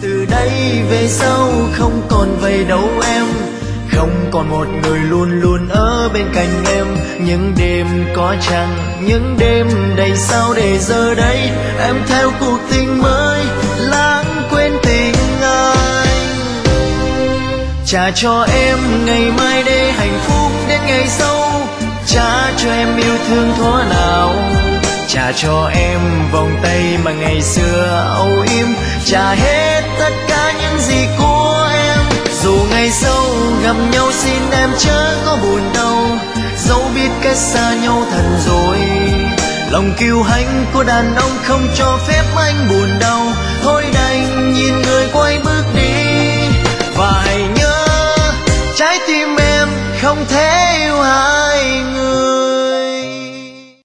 Từ đây về sau không còn vậy đâu em, không còn một người luôn luôn ở bên cạnh em. Những đêm có trăng, những đêm đầy sao để giờ đây em theo cuộc tình mới lãng quên tình anh. Trả cho em ngày mai để hạnh phúc đến ngày sau, trả cho em yêu thương thuở nào, trả cho em vòng tay mà ngày xưa âu yếm, trả hết tất cả những gì của em. Dù ngày sau gặp nhau xin em chớ có buồn đau, dẫu biết cách xa nhau thật rồi. Lòng kiêu hãnh của đàn ông không cho phép anh buồn đau, thôi đành nhìn người quay bước đi. Và hãy nhớ trái tim em không thể yêu hai người.